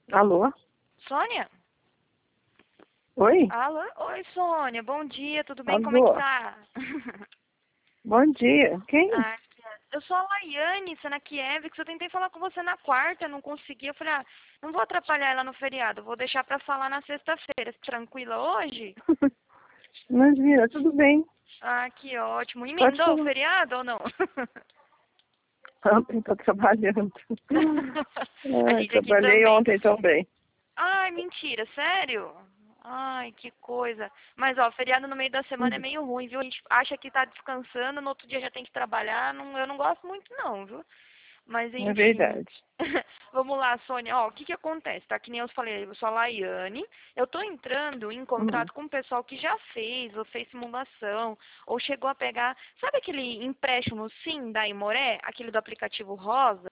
Alô? Sônia? Oi? Alô? Oi, Sônia. Bom dia, tudo bem? Como é que Alô? tá? Bom dia. Quem? Ah, eu sou a Laiane, Kiev, que eu tentei falar com você na quarta, não consegui. Eu falei, não vou atrapalhar ela no feriado, vou deixar pra falar na sexta-feira. Tranquila hoje? Imagina, tudo bem. Ah, que ótimo. Pode Emendou o falar. feriado ou não? Ontem tô trabalhando. A Ai, gente aqui trabalhei também. ontem também. Ai, mentira, sério? Ai, que coisa. Mas, ó, feriado no meio da semana é meio ruim, viu? A gente acha que tá descansando, no outro dia já tem que trabalhar. Não, eu não gosto muito, não, viu? Mas, É enfim. verdade. Vamos lá, Sônia. Ó, o que que acontece? Tá? Que nem eu falei, eu sou a Laiane. Eu tô entrando em Uhum. contato com o pessoal que já fez, ou fez simulação, ou chegou a pegar. Sabe aquele empréstimo SIM da Imoré? Aquele do aplicativo Rosa?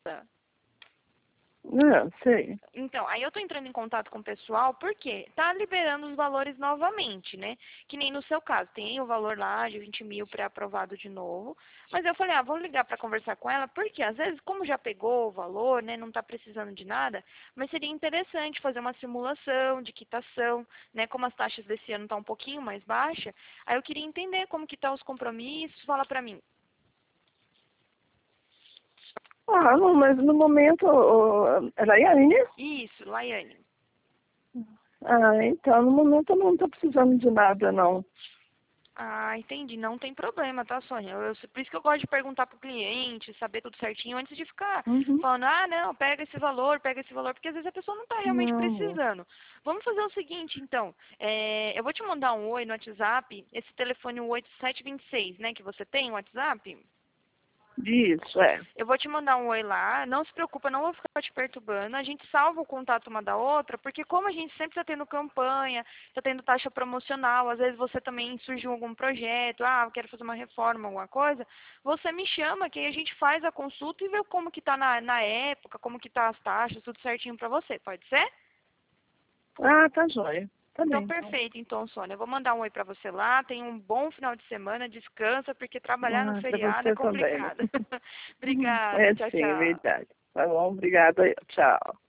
Não, sei. Então, aí eu tô entrando em contato com o pessoal porque tá liberando os valores novamente, né? Que nem no seu caso, tem o valor lá de 20 mil pré-aprovado de novo. Mas eu falei, vou ligar para conversar com ela, porque às vezes, como já pegou o valor, né, não tá precisando de nada, mas seria interessante fazer uma simulação de quitação, né? Como as taxas desse ano tá um pouquinho mais baixa, aí eu queria entender como que tá os compromissos, fala pra mim. Não, mas no momento, era aí ainda? Isso, Laiane. Então, no momento eu não tô precisando de nada, não. Ah, entendi. Não tem problema, tá, Sônia? Por isso que eu gosto de perguntar pro cliente, saber tudo certinho, antes de ficar Uhum. falando, não, pega esse valor, porque às vezes a pessoa não está realmente Não. precisando. Vamos fazer o seguinte, então. Eu vou te mandar um oi no WhatsApp, esse telefone 8726, né, que você tem no WhatsApp? Isso, é. Eu vou te mandar um oi lá, não se preocupa, não vou ficar te perturbando. A gente salva o contato uma da outra, porque como a gente sempre está tendo campanha, está tendo taxa promocional, às vezes você também surgiu algum projeto, eu quero fazer uma reforma, alguma coisa, você me chama que aí a gente faz a consulta e vê como que tá na época, como que tá as taxas, tudo certinho para você, pode ser? Tá joia. Tá Então, bem, então. perfeito. Então, Sônia, eu vou mandar um oi para você lá. Tenha um bom final de semana, descansa, porque trabalhar no Pra feriado é você também. complicado. Obrigada. É Tchau, sim, é tchau. verdade. Tá bom, obrigada. Tchau.